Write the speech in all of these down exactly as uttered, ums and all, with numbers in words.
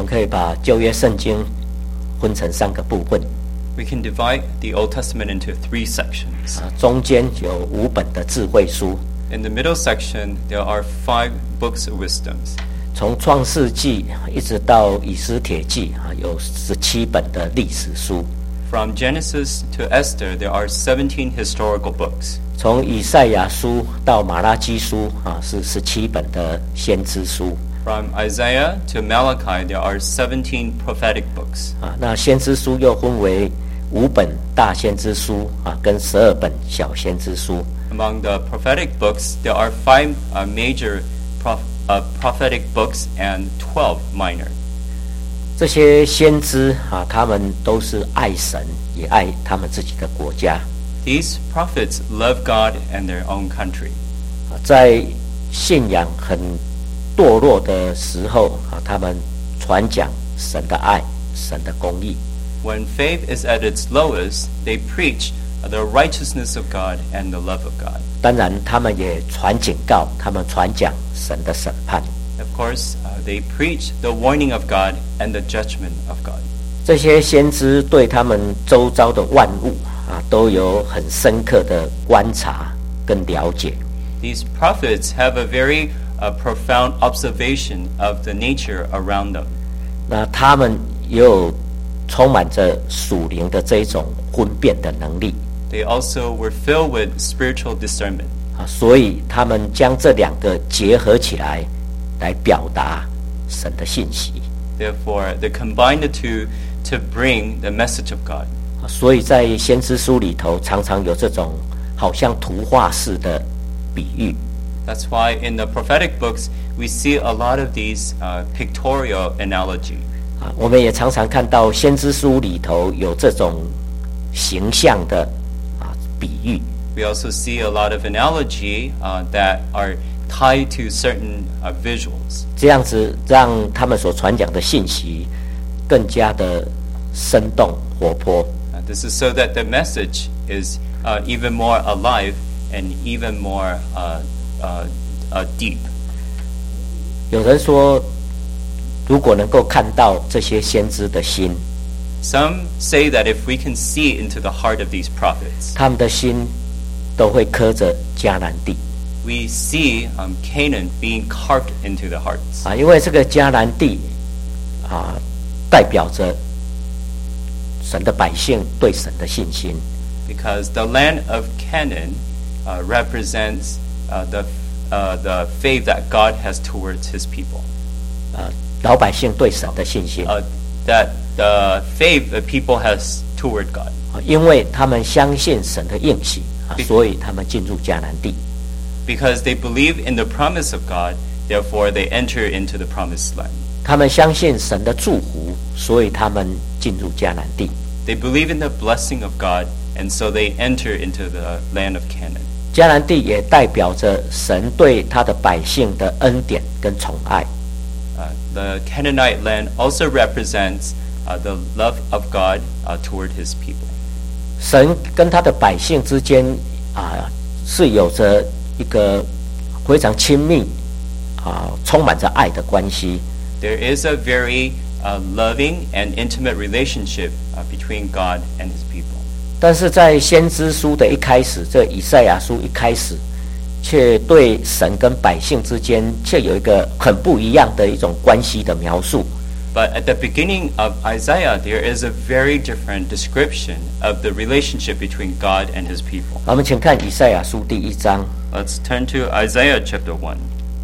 可以把旧约圣经分成三个部分。 We can divide the Old Testament into three sections. 啊，中间有五本的智慧书。 In the middle section, there are five books of wisdoms. 从创世纪一直到以斯帖记啊，有十七本的历史书。 From Genesis to Esther, there are seventeen historical books. 从以赛亚书到马拉基书啊，是十七本的先知书。 From Isaiah to Malachi, there are seventeen prophetic books. 啊，那先知书又分为五本大先知书啊，跟十二本小先知书。 Among the prophetic books, there are five uh, major prof, uh, prophetic books and twelve minor. 这些先知啊，他们都是爱神，也爱他们自己的国家。 These prophets love God and their own country. 啊，在信仰很堕落的时候啊，他们传讲神的爱、神的公义。 When faith is at its lowest, they preach the righteousness of God and the love of God. 当然，他们也传警告，他们传讲神的审判。 Of course, uh, they preach the warning of God and the judgment of God. 这些先知对他们周遭的万物啊，都有很深刻的观察跟了解。 These prophets have a very uh, profound observation of the nature around them. 那他们也有充满着属灵的这一种分辨的能力。 They also were filled with spiritual discernment. 啊，所以他们将这两个结合起来，来表达神的信息。 Therefore, they combined the two to bring the message of God. 啊，所以在先知书里头，常常有这种好像图画式的比喻。 That's why in the prophetic books we see a lot of these uh, pictorial analogy. 啊，我们也常常看到先知书里头有这种形象的啊比喻。 We also see a lot of analogy uh, that are tied to certain uh, visuals. 这样子让他们所传讲的信息更加的生动活泼。 Uh, this is so that the message is uh, even more alive and even more uh, uh, uh, deep. 有人说，如果能够看到这些先知的心， Some say that if we can see into the heart of these prophets, 他们的心都会刻着迦南地 we see um, Canaan being carved into the hearts. 啊，因为这个迦南地啊，代表着神的百姓对神的信心。 Because the land of Canaan uh, represents uh, the uh, the faith that God has towards His people. 啊，老百姓对神的信心 Uh, that the faith that people has toward God. 啊，因为他们相信神的应许啊，所以他们进入迦南地。 Because they believe in the promise of God, therefore they enter into the promised land. 他们相信神的祝福，所以他们进入迦南地。 They believe in the blessing of God, and so they enter into the land of Canaan. 迦南地也代表着神对他的百姓的恩典跟宠爱。 Uh, the Canaanite land also represents uh, the love of God uh, toward His people. 神跟他的百姓之间啊，是有着一个非常亲密啊，充满着爱的关系。 There is a very uh, loving and intimate relationship uh, between God and His people. 但是在先知书的一开始，这以赛亚书一开始，却对神跟百姓之间却有一个很不一样的一种关系的描述。 But at the beginning of Isaiah, there is a very different description of the relationship between God and His people. 我们请看以赛亚书第一章。 Let's turn to Isaiah chapter one.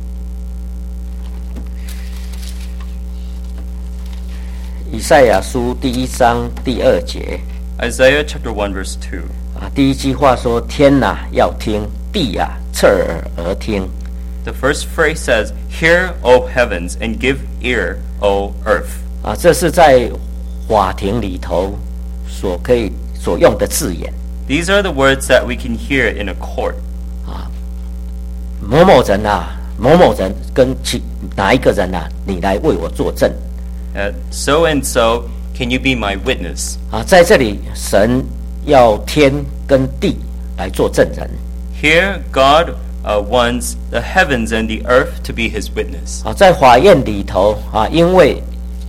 以赛亚书第一章第二节 Isaiah chapter one verse two. 啊，第一句话说：“天哪，要听；地呀，侧耳而听。” The first phrase says, "Hear, O heavens, and give ear, O earth." 啊，这是在法庭里头所可以所用的字眼。 These are the words that we can hear in a court. 啊，某某人啊，某某人跟其哪一个人啊，你来为我作证。 Uh, so and so, can you be my witness? 啊，在这里，神要天跟地来做证人。 Here, God uh, wants the heavens and the earth to be His witness. 啊，在法院里头啊，因为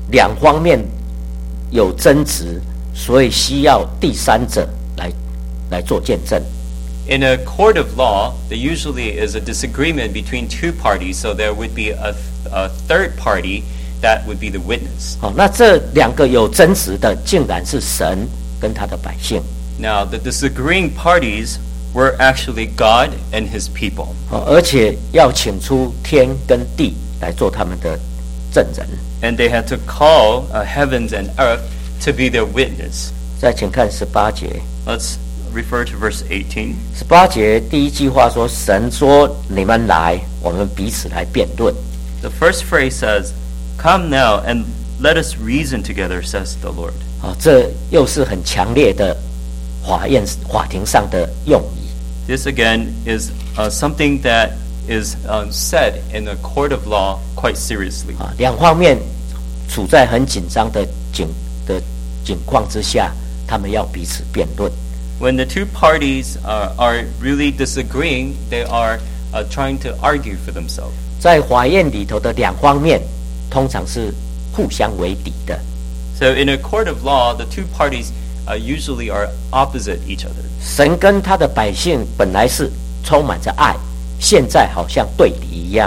两方面有争执，所以需要第三者来来做见证。 In a court of law, there usually is a disagreement between two parties, so there would be a, a third party that would be the witness. 好，那这两个有争执的，竟然是神跟他的百姓。 Now, the disagreeing parties were actually God and His people. 好，而且要请出天跟地来做他们的证人。 And they had to call uh, heavens and earth to be their witness. 再请看十八节。 Let's refer to verse eighteen. 十八节第一句话说：“神说，你们来，我们彼此来辩论。” The first phrase says, "Come now and let us reason together," says the Lord. 啊，这又是很强烈的法院法庭上的用语。 This again is uh, something that is um, said in a court of law quite seriously. 啊，两方面处在很紧张的境的境况之下，他们要彼此辩论。 When the two parties uh, are really disagreeing, they are uh, trying to argue for themselves. 在法院里头的两方面，通常是互相为敌的。 So in a court of law, the two parties uh, usually are opposite each other. 神跟他的百姓本来是充满着爱，现在好像对敌一样。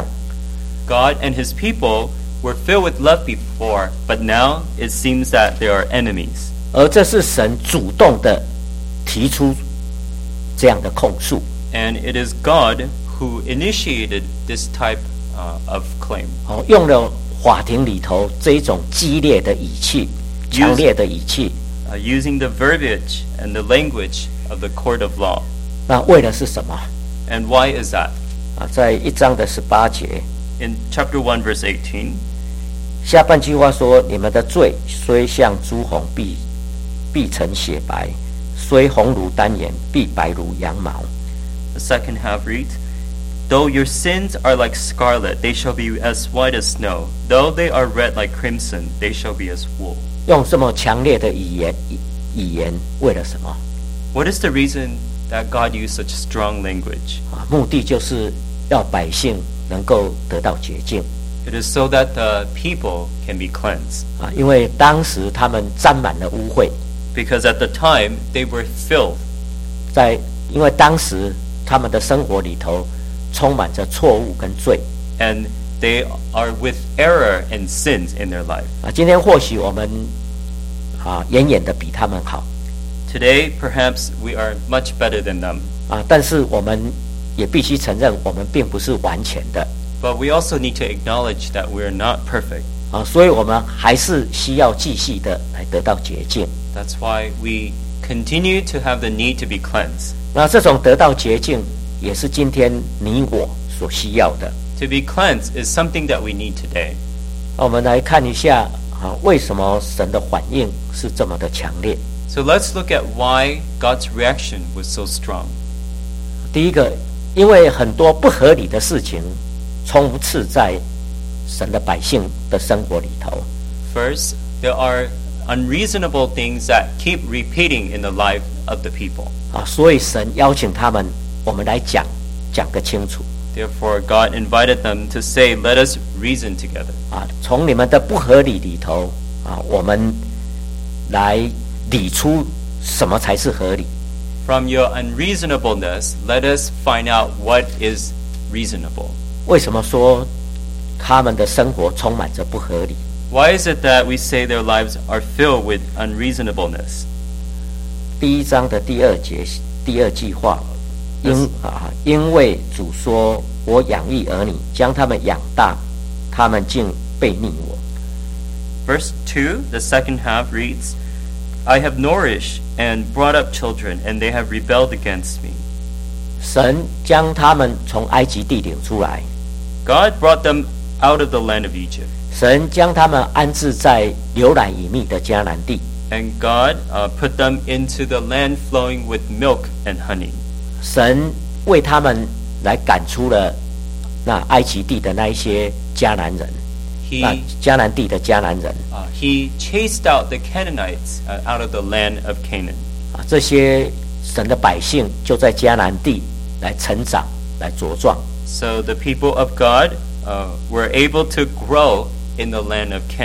God and His people were filled with love before, but now it seems that they are enemies. 而这是神主动的提出这样的控诉。 And it is God who initiated this type uh, of claim. 好，用了法庭里头这一种激烈的语气、强烈的语气。 Uh, using the verbiage and the language of the court of law. 那为的是什么？ And why is that? 啊，在一章的十八节。 In chapter one, verse eighteen, 下半句话说：“你们的罪虽像朱红，必必成雪白；虽红如丹颜，必白如羊毛。” the second half reads, "Though your sins are like scarlet, they shall be as white as snow. Though they are red like crimson, they shall be as wool." 用这么强烈的语言语言，为了什么？ What is the reason that God used such strong language? 啊，目的就是要百姓能够得到洁净。 It is so that the people can be cleansed. 啊，因为当时他们沾满了污秽， Because at the time, they were filled. 在因为当时他们的生活里头充满着错误跟罪。 And they are with error and sins in their life. 啊，今天或许我们啊远远的比他们好 Today, perhaps we are much better than them. 啊，但是我们也必须承认，我们并不是完全的 But we also need to acknowledge that we are not perfect. 啊，所以我们还是需要继续的来得到洁净。 That's why we continue to have the need to be cleansed. 那这种得到洁净，也是今天你我所需要的。 To be cleansed is something that we need today. 那我们来看一下啊，为什么神的反应是这么的强烈？ So let's look at why God's reaction was so strong. 第一个，因为很多不合理的事情充斥在神的百姓的生活里头。 First, there are unreasonable things that keep repeating in the life of the people. 啊，所以神邀请他们，我们来讲讲个清楚。 Therefore, God invited them to say, "Let us reason together." 啊，从你们的不合理里头啊，我们来理出什么才是合理。 From your unreasonableness, let us find out what is reasonable. 为什么说他们的生活充满着不合理？ Why is it that we say their lives are filled with unreasonableness? 第一章的第二节第二句话，因啊，因为主说：“我养育儿女，将他们养大，他们竟背逆我。” Verse two, the second half reads, "I have nourished and brought up children, and they have rebelled against me." 神将他们从埃及地领出来， God brought them out of the land of Egypt, 神将他们安置在流奶与蜜的迦南地， and God uh, put them into the land flowing with milk and honey. 神为他们来赶出了那埃及地的那一些迦南人，那 He 迦南地的迦南人 uh, He chased out the Canaanites uh, out of the land of Canaan. 啊，这些神的百姓就在迦南地来成长，来茁壮。 So the people of God uh, were able to grow in the land of Canaan.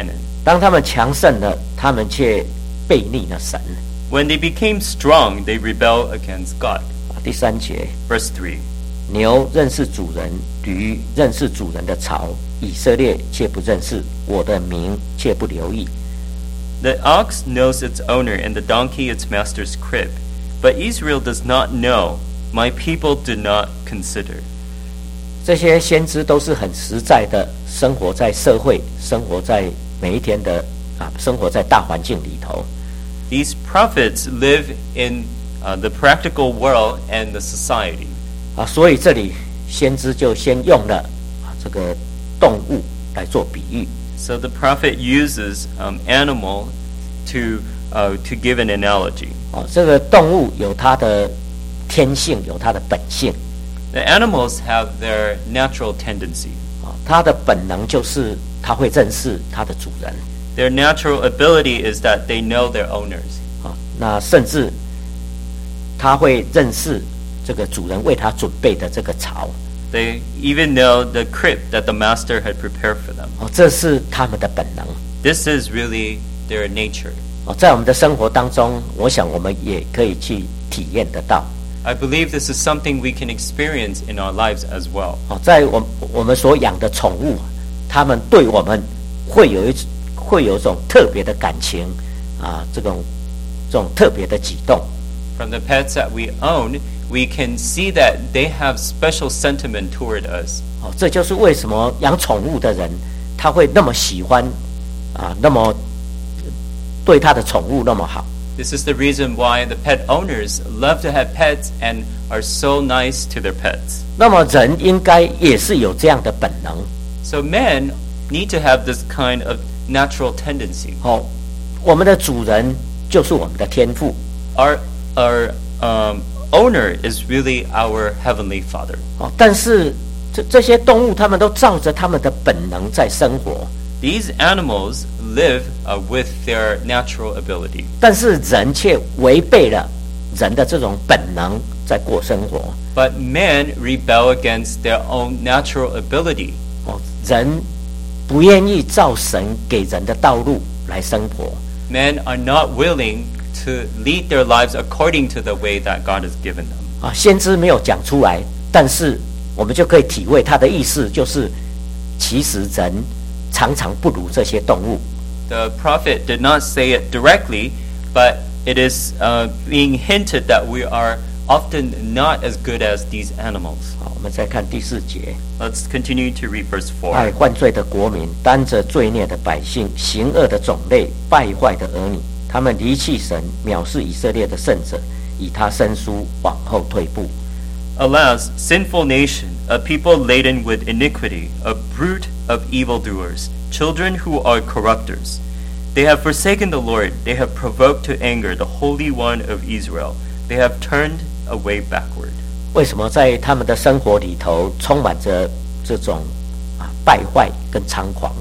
当他们强盛了，他们却背逆了神。 When they became strong, they rebel against God. 第三节， Verse three. 牛认识主人，驴认识主人的槽，以色列却不认识，我的名却不留意。 The ox knows its owner, and the donkey its master's crib. But Israel does not know. My people do not consider. 这些先知都是很实在的，生活在社会，生活在每一天的啊，生活在大环境里头。 These prophets live in uh, the practical world and the society. 啊，所以这里先知就先用了啊这个动物来做比喻。 So the prophet uses um, animal to uh, to give an analogy. 哦，这个动物有它的天性，有它的本性。 The animals have their natural tendency. 啊，它的本能就是它会认识它的主人。 Their natural ability is that they know their owners. 啊，那甚至它会认识这个主人为它准备的这个巢。 They even know the crib that the master had prepared for them. 哦，这是他们的本能。 This is really their nature. 哦，在我们的生活当中，我想我们也可以去体验得到。 I believe this is something we can experience in our lives as well. 哦，在我我们所养的宠物，它们对我们会有一会有一种特别的感情啊，这种这种特别的举动。 From the pets that we own, we can see that they have special sentiment toward us. 哦，这就是为什么养宠物的人他会那么喜欢啊，那么对他的宠物那么好。 This is the reason why the pet owners love to have pets and are so nice to their pets. 那么人应该也是有这样的本能。 So men need to have this kind of natural tendency. 哦，我们的主人就是我们的天父。 Our our um, owner is really our heavenly Father. 哦，但是这这些动物，它们都照着它们的本能在生活。 These animals live uh, with their natural ability. 但是人却违背了人的这种本能在过生活。 But men rebel against their own natural ability. 哦，人不愿意照神给人的道路来生活。 Men are not willing to lead their lives according to the way that God has given them. 啊，先知没有讲出来，但是我们就可以体会他的意思，就是其实人常常不如这些动物。 The prophet did not say it directly, but it is uh, being hinted that we are often not as good as these animals. 好，我们再看第四节。 Let's continue to read verse 爱 four. 犯罪的国民，担着罪孽的百姓，行恶的种类，败坏的儿女，他们离弃神，藐视以色列的圣者，以他生疏，往后退步。 Alas, sinful nation, a people laden with iniquity, a brood of evildoers, children who are corrupters. They have forsaken the Lord, they have provoked to anger the Holy One of Israel. They have turned away backward. 为什么在他们的生活里头充满着这种啊败坏跟猖狂？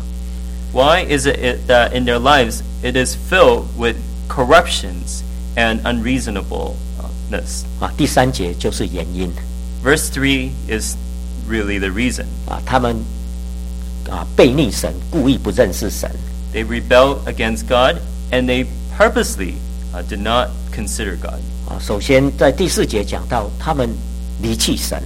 Why is it it that in their lives it is filled with corruptions and unreasonableness? 啊，第三节就是原因 Verse three is really the reason. 啊，他们啊背逆神，故意不认识神。 They rebel against God and they purposely uh, did not consider God. 啊，首先在第四节讲到他们离弃神，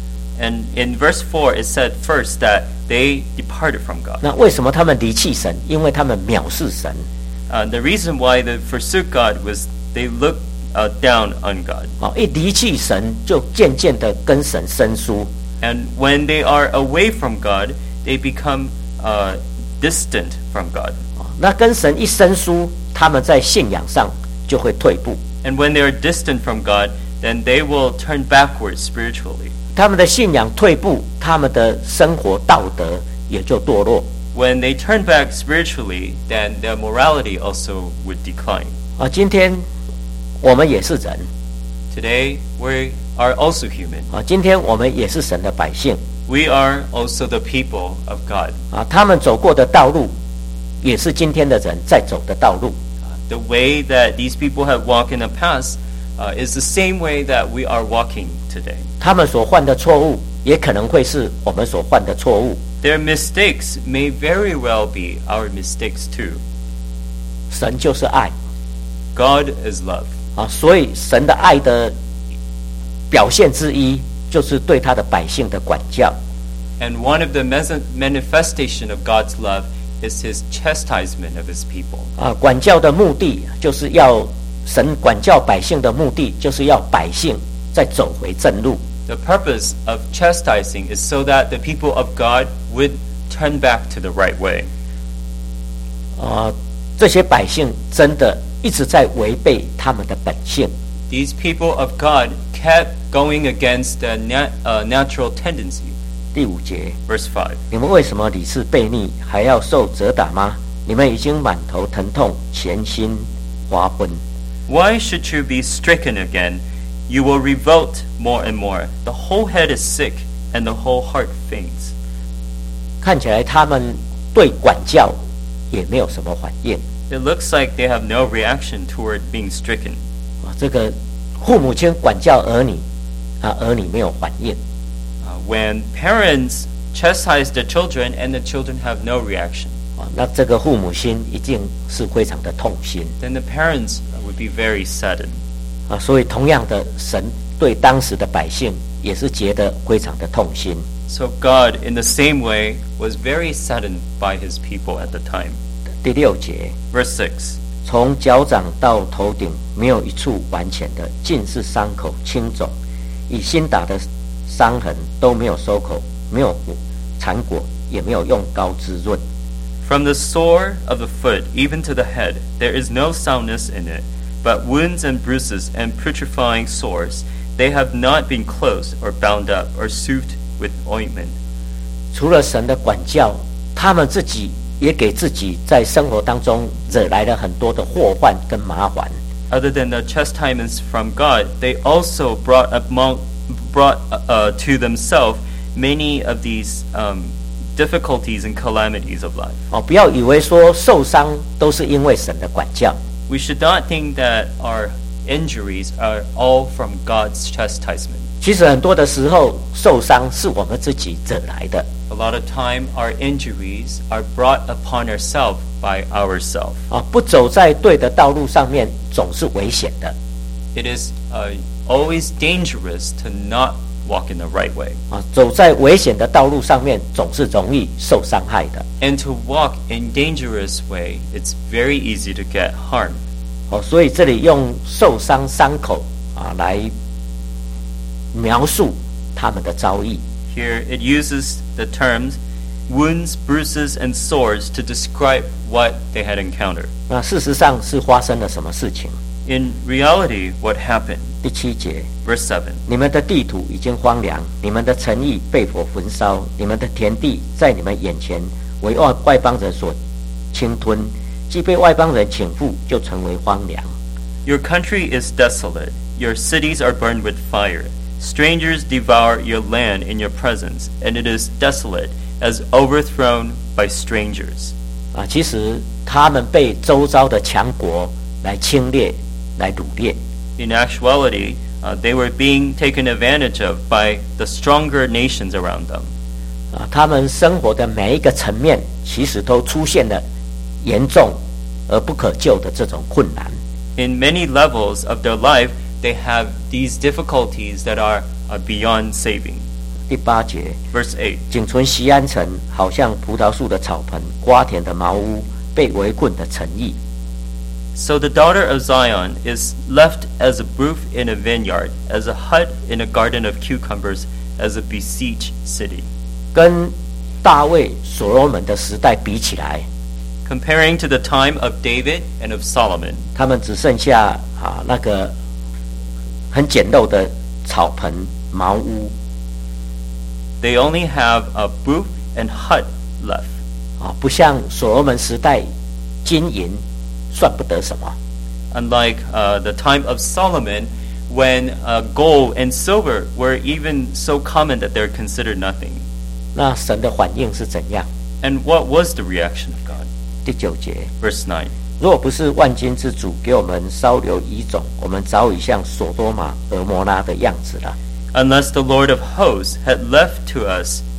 And in verse four, it said first that they departed from God. 那为什么他们离弃神？因为他们藐视神。 Uh, the reason why they forsook God was they looked uh, down on God. 啊，一离弃神，就渐渐的跟神生疏。 And when they are away from God, they become uh, distant from God. 啊，那跟神一生疏，他们在信仰上就会退步。 And when they are distant from God, then they will turn backwards spiritually. 他们的信仰退步，他们的生活道德也就堕落。 When they turn back spiritually, then their morality also would decline. 啊，今天我们也是人 Today, we are also human. 啊，今天我们也是神的百姓 We are also the people of God. 啊，他们走过的道路，也是今天的人在走的道路。 The way that these people have walked in the past uh, is the same way that we are walking today. 他们所犯的错误，也可能会是我们所犯的错误。 Their mistakes may very well be our mistakes too. 神就是爱 God is love. 啊，所以神的爱的表现之一就是对他的百姓的管教。 And one of the mes- manifestation of God's love is his chastisement of his people. 啊，管教的目的就是要神管教百姓的目的就是要百姓再走回正路。 The purpose of chastising is so that the people of God would turn back to the right way. 啊，这些百姓真的一直在违背他们的本性。 These people of God kept going against the nat- uh, natural tendency. 第五节， Verse five. 你们为什么理事悖逆，还要受责打吗？你们已经满头疼痛，全心发昏。 Why should you be stricken again? You will revolt more and more. The whole head is sick, and the whole heart faints. 看起来他们对管教也没有什么反应。 It looks like they have no reaction toward being stricken. 啊，这个父母亲管教儿女，啊，儿女没有反应。 Uh, when parents chastise their children and the children have no reaction, 啊，那这个父母心一定是非常的痛心。 then the parents would be very saddened. 啊，所以同样的，神对当时的百姓也是觉得非常的痛心。 So God, in the same way, was very saddened by his people at the time. 第六节， Verse six. 从脚掌到头顶没有一处完全的，尽是伤口青肿，以新打的伤痕都没有收口，没有缠裹，也没有用膏滋润。 From the sore of the foot even to the head, there is no soundness in it, but wounds and bruises and putrefying sores, they have not been closed or bound up or soothed with ointment. 除了神的管教，他们自己也给自己在生活当中惹来了很多的祸患跟麻烦。 Other than the chastisements from God, they also brought among, brought uh, to themselves many of these um, difficulties and calamities of life. 哦，不要以为说受伤都是因为神的管教。 We should not think that our injuries are all from God's chastisement. 其实很多的时候，受伤是我们自己惹来的。 A lot of time, our injuries are brought upon ourselves by ourselves. 啊，不走在对的道路上面，总是危险的。 It is uh, always dangerous to not walk in the right way. 啊，走在危险的道路上面，总是容易受伤害的。 And to walk in dangerous way, it's very easy to get harm. 哦，所以这里用受伤伤口啊来描述他们的遭遇。 Here it uses the terms wounds, bruises, and sores to describe what they had encountered. 那事实上是发生了什么事情？ In reality, what happened? 第七节， Verse seven. 你们的地土已经荒凉，你们的城邑被火焚烧，你们的田地在你们眼前为外外邦人所侵吞，既被外邦人倾覆，就成为荒凉。 Your country is desolate. Your cities are burned with fire. Strangers devour your land in your presence, and it is desolate, as overthrown by strangers. 啊，其实他们被周遭的强国来侵略、来掳掠。 In actuality, uh, they were being taken advantage of by the stronger nations around them. 啊，他们生活的每一个层面，其实都出现了严重而不可救的这种困难。 In many levels of their life, they have these difficulties that are uh, beyond saving. 第八节， Verse eight. 仅存锡安城，好像葡萄树的草棚，瓜田的茅屋，被围困的城邑。 So the daughter of Zion is left as a roof in a vineyard, as a hut in a garden of cucumbers, as a besieged city. 跟大卫、所罗门的时代比起来， Comparing to the time of David and of Solomon, 他们只剩下啊那个很简陋的草棚、茅屋 they only have a roof and hut left. 啊，不像所罗门时代，金银算不得什么。 Unlike uh, the time of Solomon, when uh, gold and silver were even so common that they're considered nothing. 那神的反应是怎样？ And what was the reaction of God? 第九节， Verse nine. 若不是万军之主给我们稍留遗种，我们早已像索多玛、俄摩拉的样子了。 Unless the Lord of hosts had left to us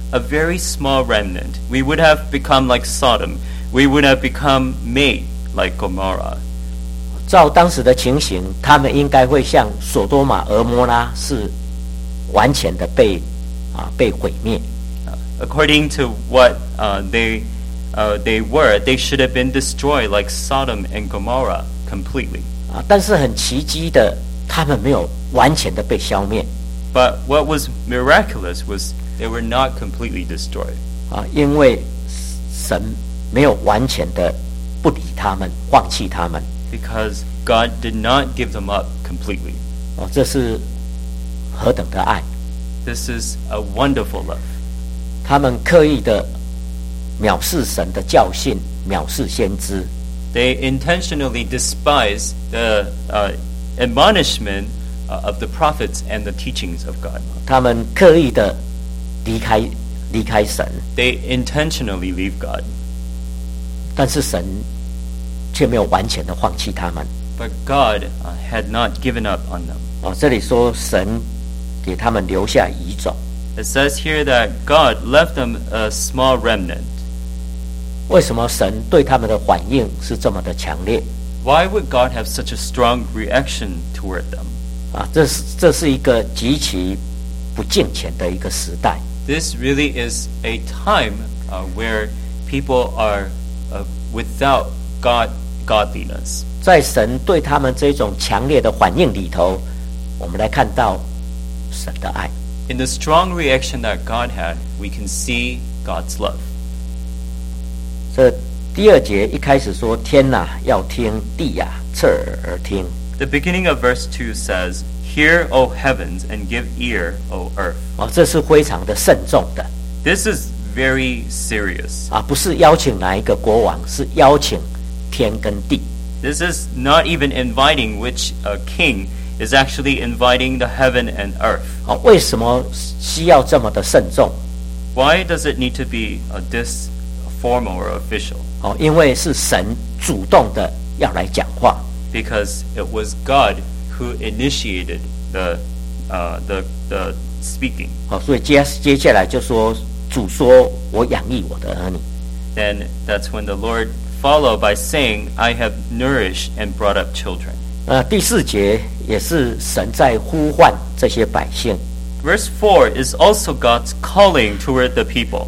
a very small remnant, we would have become like Sodom. We would have become made like Gomorrah. 照当时的情形，他们应该会像索多玛、俄摩拉是完全的被啊被毁灭。 Uh, according to what uh, they uh, they were, they should have been destroyed like Sodom and Gomorrah completely. 啊，但是很奇迹的，他们没有完全的被消灭。 But what was miraculous was they were not completely destroyed. 啊，因为神没有完全的不理他们，放弃他们。 Because God did not give them up completely. 哦，这是何等的爱！ This is a wonderful love. 他们刻意的藐视神的教训，藐视先知。 They intentionally despise the uh, admonishment uh, of the prophets and the teachings of God. 他们刻意的离开离开神， They intentionally leave God. 但是神却没有完全的放弃他们。 But God uh, had not given up on them. 哦，这里说神给他们留下遗种。 It says here that God left them a small remnant. 为什么神对他们的反应是这么的强烈？ Why would God have such a strong reaction toward them? 啊，这是这是一个极其不敬虔的一个时代。 This really is a time uh, where people are uh, without God godliness. 在神对他们这种强烈的反应里头，我们来看到神的爱。 In the strong reaction that God had, we can see God's love. 这第二节一开始说：“天哪，要听；地呀，侧耳而听。” The beginning of verse two says, Hear, O heavens, and give ear, O earth. 哦，这是非常的慎重的 This is very serious. 啊，不是邀请哪一个国王，是邀请天跟地。 This is not even inviting which uh, king is actually inviting the heaven and earth. 哦，为什么需要这么的慎重？ Why does it need to be uh, this formal or official? 哦，因为是神主动的要来讲话。 Because it was God who initiated the uh, the the speaking. 好，所以接接下来就说主说：“我养育我的儿女。” Then that's when the Lord followed by saying, I have nourished and brought up children. 呃，第四节也是神在呼唤这些百姓。 Verse four is also God's calling toward the people.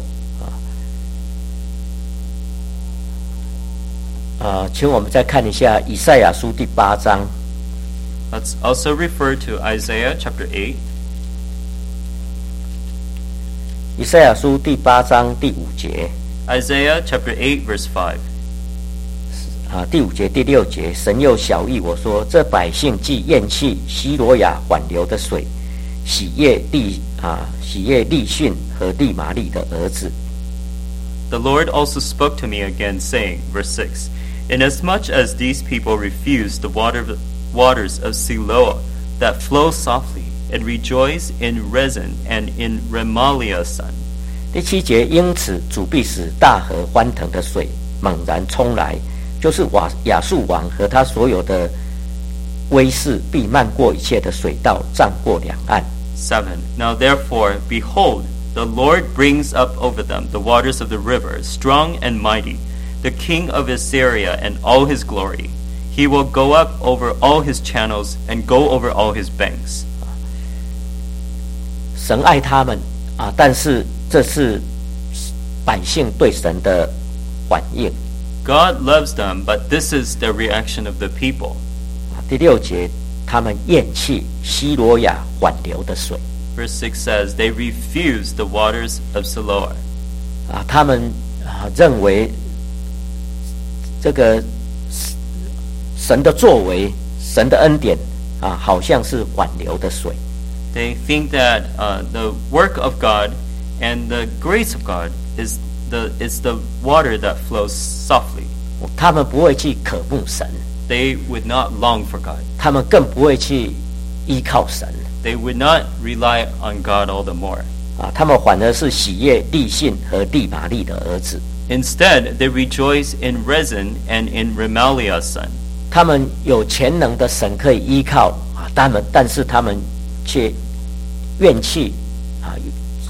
呃，请我们再看一下以赛亚书第八章。 Let's also refer to Isaiah chapter eight. 以赛亚书第八章第五节 Isaiah chapter eight verse five. 啊，第五节、第六节，神又晓谕我说：这百姓既厌弃希罗亚缓流的水，喜悦利啊，喜悦利逊和利玛利的儿子。 The Lord also spoke to me again, saying, verse six, Inasmuch as these people refuse the water, waters of Siloah that flow softly, and rejoice in Rezin and in Remaliah's son. 第七节，因此主必使大河欢腾的水猛然冲来，就是瓦亚述王和他所有的威势必漫过一切的水道，涨过两岸。 seven. Now therefore, behold, the Lord brings up over them the waters of the river, strong and mighty, the king of Assyria and all his glory. He will go up over all his channels and go over all his banks. 神爱他们啊，但是这是百姓对神的反应。 God loves them, but this is the reaction of the people. 第六节，他们厌弃希罗亚缓流的水 Verse six says, They refuse the waters of Siloah. 啊，他们啊认为这个神的作为、神的恩典啊，好像是缓流的水。 They think that uh, the work of God and the grace of God is the is the water that flows softly. 他们不会去渴慕神， They would not long for God. 他们更不会去依靠神 They would not rely on God all the more. 啊，他们反而是喜悦利信和利玛利的儿子。 Instead, they rejoice in Rezin and in Remaliah's son. 他们有全能的神可以依靠啊，他们但是他们却怨气啊，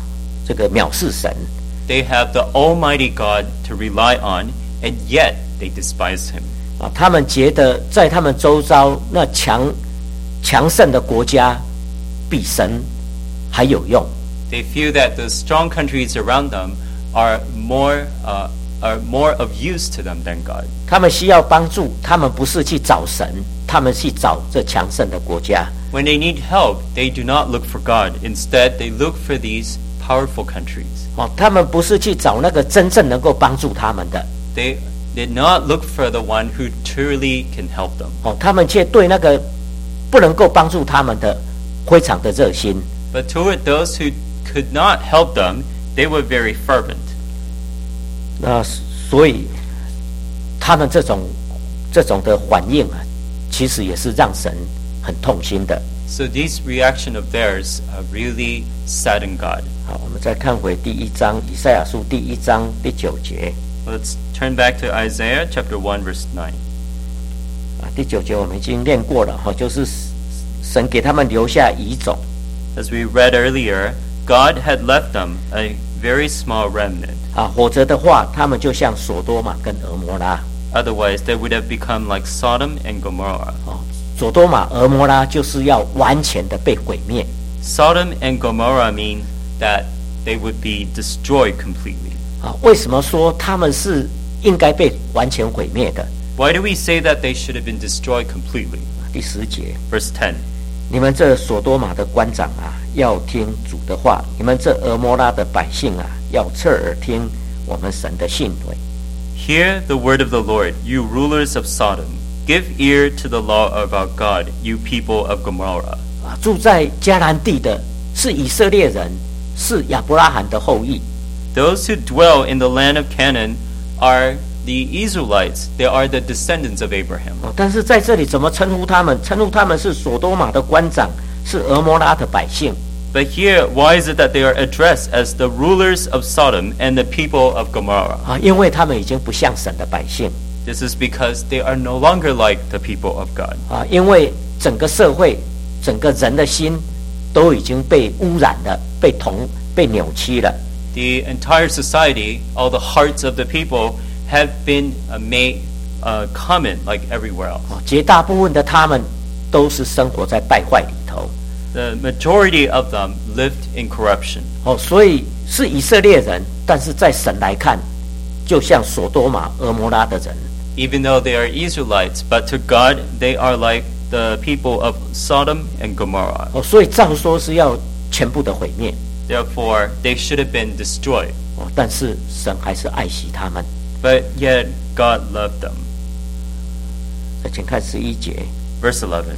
这个藐视神。 They have the Almighty God to rely on, and yet they despise Him. 啊，他们觉得在他们周遭那强强盛的国家比神还有用。 They feel that the strong countries around them are more uh, are more of use to them than God. 他们需要帮助，他们不是去找神，他们去找这强盛的国家。 When they need help, they do not look for God. Instead, they look for these powerful countries. 哦，他们不是去找那个真正能够帮助他们的。 They did not look for the one who truly can help them. 哦，他们却对那个不能够帮助他们的非常的热心。 But toward those who could not help them, they were very fervent. 那所以他们这种这种的反应啊，其实也是让神很痛心的。 So this reaction of theirs uh, really saddened God. 好，我们再看回第一章以赛亚书第一章第九节。 Let's turn back to Isaiah chapter one, verse nine. 啊，第九节我们已经念过了哈，就是神给他们留下遗种。 As we read earlier, God had left them a very small remnant. 啊，否则的话，他们就像所多玛跟俄摩拉。 Otherwise, they would have become like Sodom and Gomorrah. 哦，所多玛、俄摩拉就是要完全的被毁灭。 Sodom and Gomorrah mean that they would be destroyed completely. 啊，为什么说他们是应该被完全毁灭的？ Why do we say that they should have been destroyed completely? 第十节， Verse ten. 你们这所多玛的官长啊，要听主的话；你们这俄摩拉的百姓啊，要侧耳听我们神的训诲。 Hear the word of the Lord, you rulers of Sodom. Give ear to the law of our God, you people of Gomorrah. 啊，住在迦南地的是以色列人，是亚伯拉罕的后裔。 Those who dwell in the land of Canaan are the Israelites. They are the descendants of Abraham. 哦，但是在这里怎么称呼他们？称呼他们是所多玛的官长，是俄摩拉的百姓。 But here, why is it that they are addressed as the rulers of Sodom and the people of Gomorrah? 啊，因为他们已经不像神的百姓。 This is because they are no longer like the people of God. 啊，因为整个社会、整个人的心都已经被污染了，被同被扭曲了。 The entire society, all the hearts of the people, have been uh, made uh, common like everywhere else. 啊，绝大部分的他们都是生活在败坏里头。 The majority of them lived in corruption. 哦，所以是以色列人，但是在神来看，就像所多玛、俄摩拉的人。 Even though they are Israelites, but to God they are like the people of Sodom and Gomorrah. 哦，所以照说是要全部的毁灭。 Therefore, they should have been destroyed. 哦，但是神还是爱惜他们。 But yet God loved them. 再请看十一节。 Verse eleven.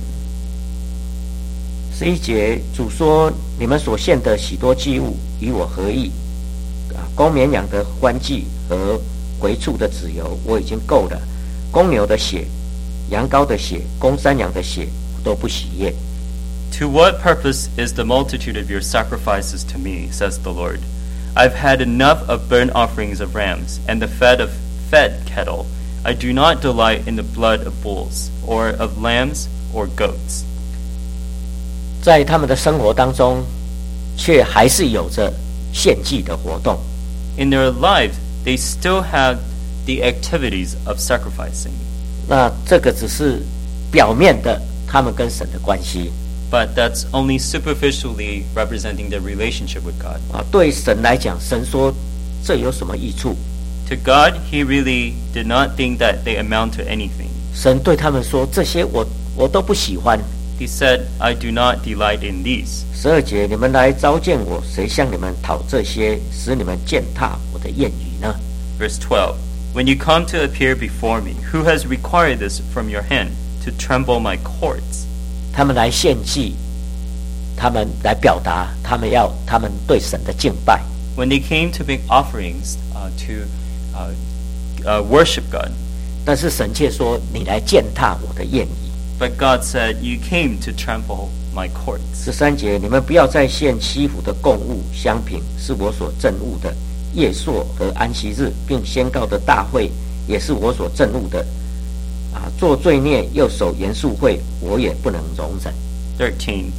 十一节，主说：“你们所献的许多祭物与我何异？啊，公绵羊的欢祭和回畜的脂油我已经够了，公牛的血、羊羔的血、公山羊的血我都不喜悦。 To what purpose is the multitude of your sacrifices to me, says the Lord? I've had enough of burnt offerings of rams and the fat of fed cattle. I do not delight in the blood of bulls, or of lambs, or goats. ” 在他们的生活当中，却还是有着献祭的活动。 In their lives, they still have the activities of sacrificing. 那这个只是表面的他们跟神的关系 But that's only superficially representing their relationship with God. 啊。对神来讲，神说这有什么益处？ To God, He really did not think that they amount to anything. 神对他们说：“这些我我都不喜欢。” He said, I do not delight in these. 十二节，你们来召见我，谁向你们讨这些，使你们践踏我的言语呢？ Verse twelve. When you come to appear before me, who has required this from your hand, to tremble my courts? 他们来献祭，他们来表达他们要他们对神的敬拜。 When they came to make offerings uh, to uh, uh, worship God. 但是神却说：“你来践踏我的言语。” But God said, you came to trample my courts. 十三节，你们不要再献欺负的供物香品，是我所憎恶的。夜朔和安息日，并宣告的大会，也是我所憎恶的。啊，做罪孽又守严肃会，我也不能容忍。 thirteen.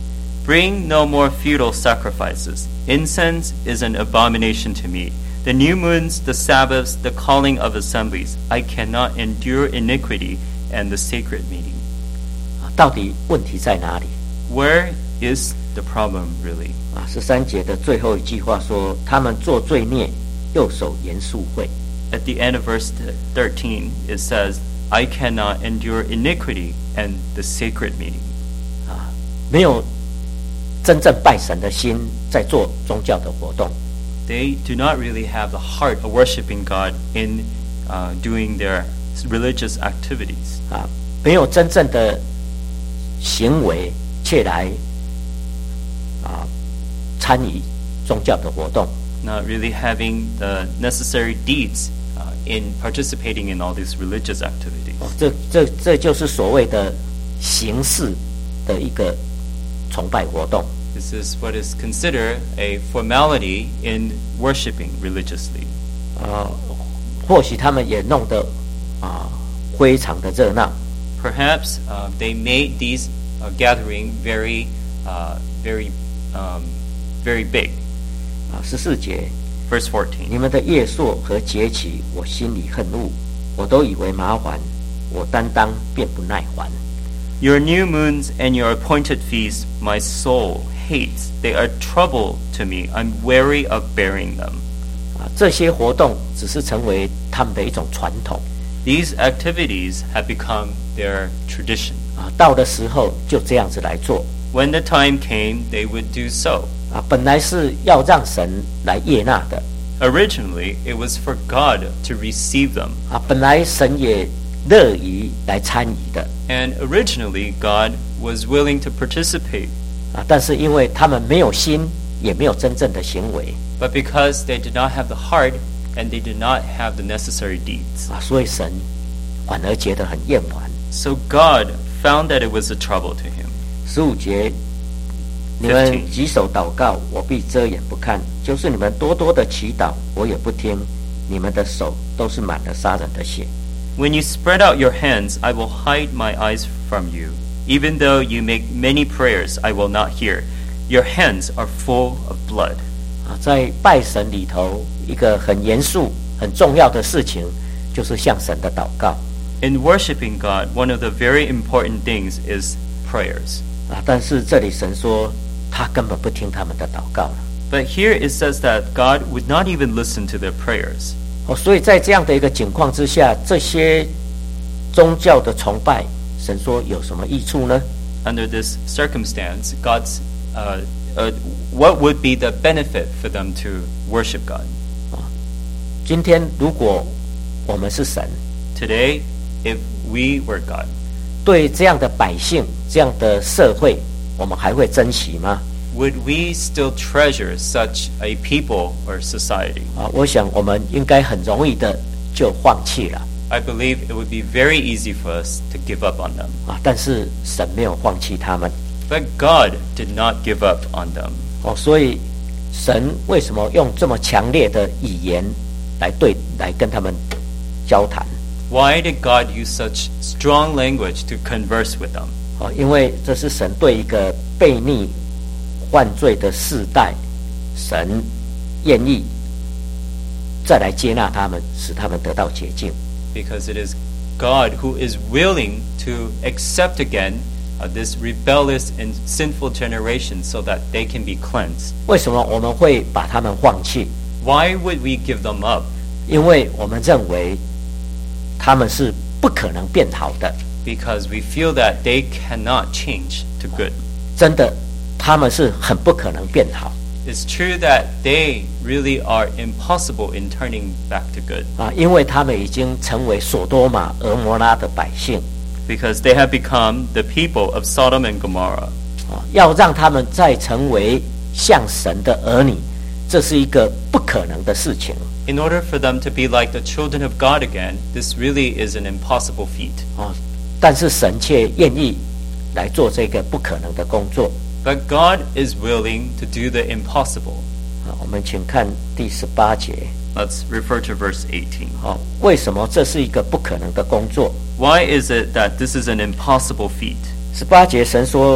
Bring no more futile sacrifices. Incense is an abomination to me. The new moons, the Sabbaths, the calling of assemblies. I cannot endure iniquity and the sacred meeting. 到底问题在哪里？ Where is the problem really? 啊，十三节的最后一句话说：“他们做罪孽，又守严肃会。” At the end of verse thirteen, it says, I cannot endure iniquity and the sacred meeting. 啊，没有真正拜神的心，在做宗教的活动。 They do not really have the heart of worshiping God in uh, doing their religious activities. 啊，没有真正的行为，却来啊参与宗教的活动。 Not really having the necessary deeds uh, in participating in all these religious activities. 哦，这这这就是所谓的形式的一个崇拜活动。 This is what is considered a formality in worshiping religiously. 啊，或许他们也弄得啊非常的热闹。 Perhaps uh, they made these uh, gathering very, uh, very, um, very big. 啊，十四节， Verse fourteen. 你们的月朔和节期，我心里恨恶，我都以为麻烦，我担当便不耐烦。 Your new moons and your appointed feasts, my soul hates. They are trouble to me. I'm weary of bearing them. 啊，这些活动只是成为他们的一种传统。 These activities have become their tradition. 啊，到的时候就这样子来做。 When the time came, they would do so. 啊，本来是要让神来悦纳的。 Originally, it was for God to receive them. 啊，本来神也乐于来参与的。 And originally, God was willing to participate. 啊，但是因为他们没有心，也没有真正的行为。 But because they did not have the heart and they did not have the necessary deeds. 啊，所以神反而觉得很厌烦。 So God found that it was a trouble to him. 十五节，你们举手祷告，我必遮掩不看；就是你们多多的祈祷，我也不听。你们的手都是满了杀人的血。 When you spread out your hands, I will hide my eyes from you. Even though you make many prayers, I will not hear. Your hands are full of blood. 啊，在拜神里头，一个很严肃、很重要的事情，就是向神的祷告。 In worshiping God, one of the very important things is prayers. 啊，但是这里神说，他根本不听他们的祷告了。 But here it says that God would not even listen to their prayers. 哦，所以在这样的一个情况之下，这些宗教的崇拜，神说有什么益处呢？ Under this circumstance, God's uh, uh, what would be the benefit for them to worship God? 今天如果我们是神， Today, if we were God, 对这样的百姓、这样的社会，我们还会珍惜吗？ would we still treasure such a people or society? 啊，我想我们应该很容易的就放弃了 I believe it would be very easy for us to give up on them. 啊，但是神没有放弃他们 But God did not give up on them. 哦，所以神为什么用这么强烈的语言来对来跟他们交谈？ Why did God use such strong language to converse with them? 哦，因为这是神对一个悖逆犯罪的世代，神愿意再来接纳他们，使他们得到洁净。 Because it is God who is willing to accept again uh, this rebellious and sinful generation so that they can be cleansed. 为什么我们会把他们放弃？ Why would we give them up? 因为我们认为他们是不可能变好的。 Because we feel that they cannot change to good. 真的，他们是很不可能变好 It's true that they really are impossible in turning back to good. 啊，因为他们已经成为所多玛、俄摩拉的百姓 Because they have become the people of Sodom and Gomorrah. 啊，要让他们再成为像神的儿女，这是一个不可能的事情 In order for them to be like the children of God again, this really is an impossible feat. 啊，但是神却愿意来做这个不可能的工作 But God is willing to do the impossible. 啊。我们请看第十八节 Let's refer to verse eighteen. 啊，为什么这是一个不可能的工作？ Why is it that this is an impossible feat? 十八节神说，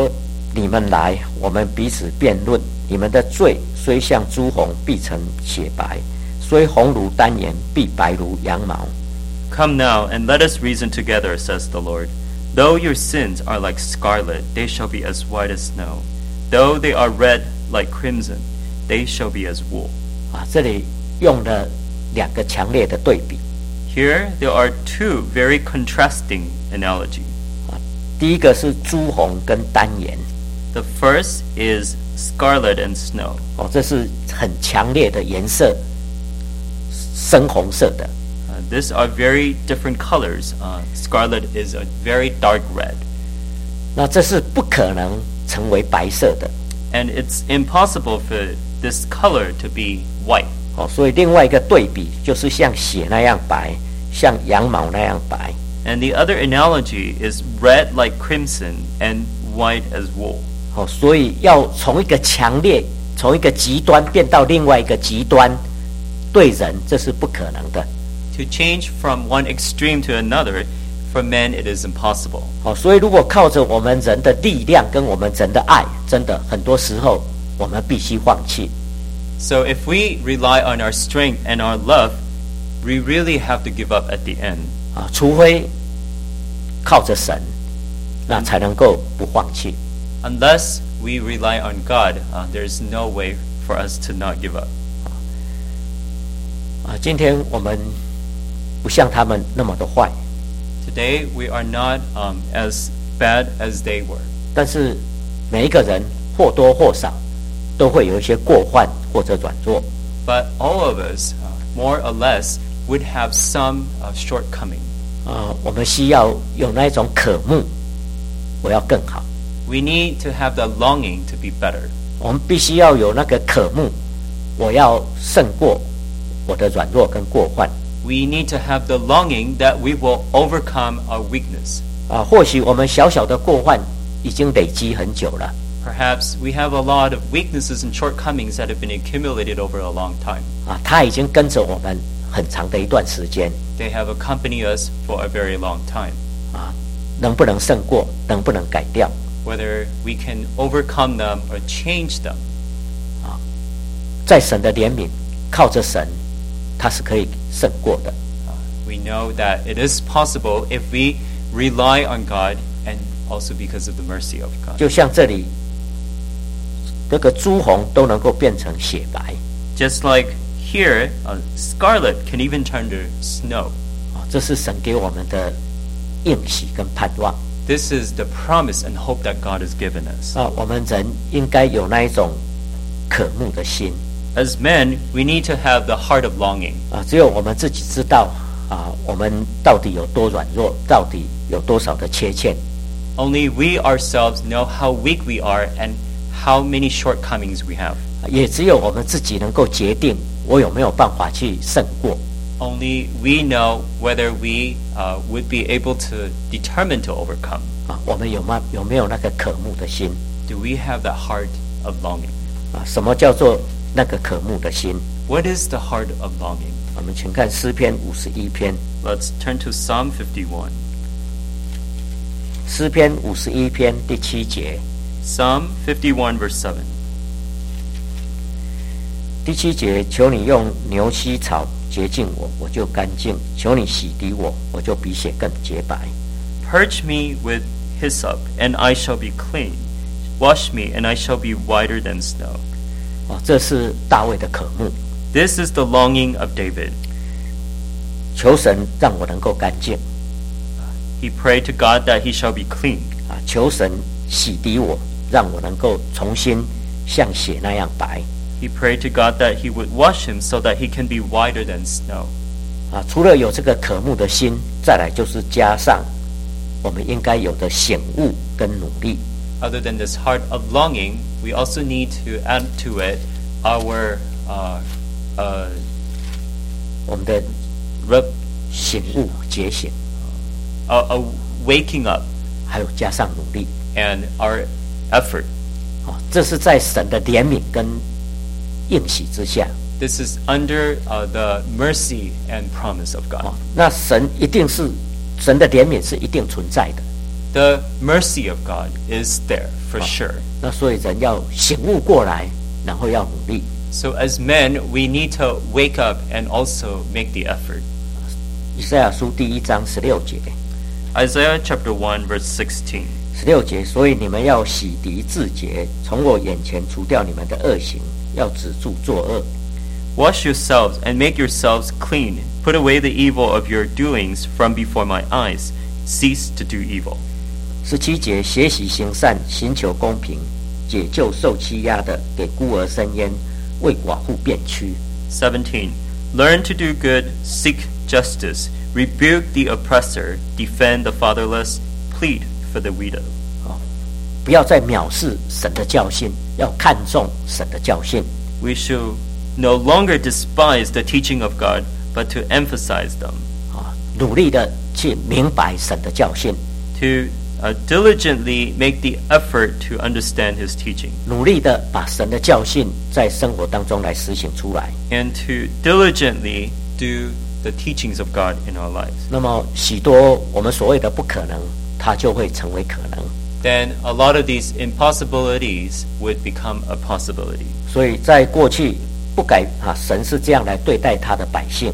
你们来，我们彼此辩论。你们的罪虽像朱红，必成雪白；虽红如丹颜，必白如羊毛。 Come now, and let us reason together, says the Lord. Though your sins are like scarlet, they shall be as white as snow. Though they are red like crimson, they shall be as wool. 啊，这里用了两个强烈的对比。 Here there are two very contrasting analogies. 啊，第一个是朱红跟丹颜。 The first is scarlet and snow. 哦，这是很强烈的颜色，深红色的。 Uh, these are very different colors. Uh, scarlet is a very dark red. 那这是不可能成为白色的。 And it's impossible for this color to be white. 哦，所以另外一个对比就是像血那样白，像羊毛那样白。 And the other analogy is red like crimson and white as wool. 哦，所以要从一个强烈，从一个极端变到另外一个极端，对人这是不可能的。 To change from one extreme to another, for men it is impossible. 哦，所以如果靠着我们人的力量跟我们人的爱，真的很多时候我们必须放弃。 So if we rely on our strength and our love, we really have to give up at the end. 啊，除非靠着神，那才能够不放弃。 Unless we rely on God, uh, there's no way for us to not give up. 啊，今天我们不像他们那么的坏， Today we are not um, as bad as they were. 但是每一个人或多或少都会有一些过患或者软弱。 But all of us, uh, more or less, would have some uh, shortcoming. 啊，我们需要有那一种渴慕，我要更好。 We need to have the longing to be better. 我们必须要有那个渴慕，我要胜过我的软弱跟过患。 We need to have the longing that we will overcome our weakness. 啊，或许我们小小的过患已经累积很久了。 Perhaps we have a lot of weaknesses and shortcomings that have been accumulated over a long time. 啊，他已经跟着我们很长的一段时间。 They have accompanied us for a very long time. 啊，能不能胜过，能不能改掉？ Whether we can overcome them or change them. 在神的怜悯，靠着神，他是可以胜过的。 Uh, we know that it is possible if we rely on God and also because of the mercy of God. 就像这里，这个朱红都能够变成雪白。 Just like here, uh, scarlet can even turn to snow. 啊，这是神给我们的应许跟盼望。 This is the promise and hope that God has given us. 啊，我们人应该有那一种渴慕的心。 As men, we need to have the heart of longing. 啊，只有我们自己知道啊，我们到底有多软弱，到底有多少的缺陷。 Only we ourselves know how weak we are and how many shortcomings we have. 也只有我们自己能够决定，我有没有办法去胜过。 Only we know whether we uh, would be able to determine to overcome. 啊，我们有吗？有没有那个渴慕的心？ Do we have that heart of longing? 啊，什么叫做那个渴慕的心？ What is the heart of longing? 我们请看诗篇五十一篇， Let's turn to Psalm fifty-one. 诗篇五十一篇第七节， Psalm fifty-one, verse seven. 第七节，求你用牛膝草洁净我，我就干净；求你洗涤我，我就比血更洁白。 Purge me with hyssop, and I shall be clean. Wash me, and I shall be whiter than snow. 啊，这是大卫的渴慕， This is the longing of David. 求神让我能够干净 He prayed to God that he shall be clean. 啊，求神洗涤我，让我能够重新像血那样白 He prayed to God that he would wash him so that he can be whiter than snow. 啊。除了有这个渴慕的心，再来就是加上我们应该有的醒悟跟努力。 Other than this heart of longing, we also need to add to it our uh, uh, 我们的 rep, 醒悟、觉醒， uh, uh, waking up 还有加上努力 and our effort. 啊，这是在神的怜悯跟应许之下 This is under uh, the mercy and promise of God. 啊。那神一定是神的怜悯是一定存在的。 The mercy of God is there for sure. 那所以人要醒悟过来，然后要努力。 So as men, we need to wake up and also make the effort. 以赛亚书第一章十六节， Isaiah chapter one verse sixteen. 十六节，所以你们要洗涤自洁，从我眼前除掉你们的恶行，要止住作恶。 Wash yourselves and make yourselves clean. Put away the evil of your doings from before my eyes. Cease to do evil. 十七节，学习行善，寻求公平，解救受欺压的，给孤儿伸冤，为寡妇辩屈。 seventeen. Learn to do good, seek justice, rebuke the oppressor, defend the fatherless, plead for the widow. 不要再藐视神的教训，要看重神的教训。 We should no longer despise the teaching of God, but to emphasize them. 啊，努力的去明白神的教训， To uh, diligently make the effort to understand His teaching. 努力的把神的教训在生活当中来实行出来。 And to diligently do the teachings of God in our lives. 那么许多我们所谓的不可能，它就会成为可能。 Then a lot of these impossibilities would become a possibility. 所以在过去不改啊，神是这样来对待他的百姓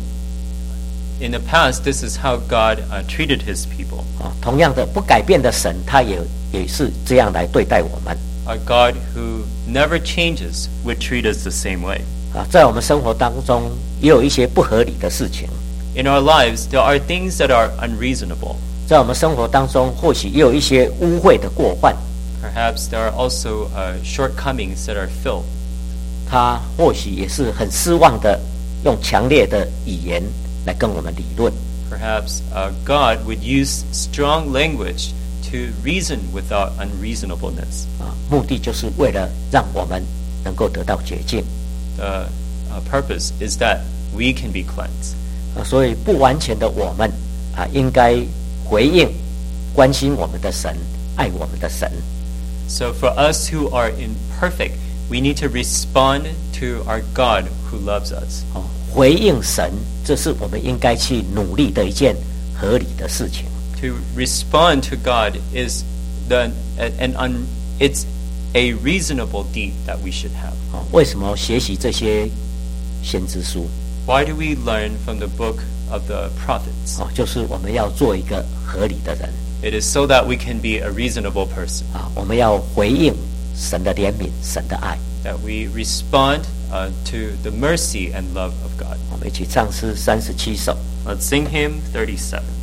In the past, this is how God uh, treated His people. 啊。同样的，不改变的神，他也也是这样来对待我们 A God who never changes would treat us the same way. 啊。在我们生活当中，也有一些不合理的事情， In our lives, there are things that are unreasonable. 在我们生活当中，或许也有一些污秽的过犯， Perhaps there are also uh, shortcomings that are filled. 他或许也是很失望的，用强烈的语言来跟我们理论 Perhaps uh, God would use strong language to reason without unreasonableness. 啊，目的就是为了让我们能够得到洁净 The uh, purpose is that we can be cleansed. 啊。所以不完全的我们啊，应该回应、关心我们的神，爱我们的神。 So for us who are imperfect, we need to respond to our God who loves us. 哦，回应神，这是我们应该去努力的一件合理的事情。 To respond to God is the an un, it's a reasonable deed that we should have. 哦，为什么学习这些先知书？ Why do we learn from the book of the prophets? 哦，就是我们要做一个合理的人 It is so that we can be a reasonable person, 啊，我们要回应神的怜悯、神的爱。 that we respond uh, to the mercy and love of God. 我们一起唱诗三十七首。 Let's sing hymn thirty-seven.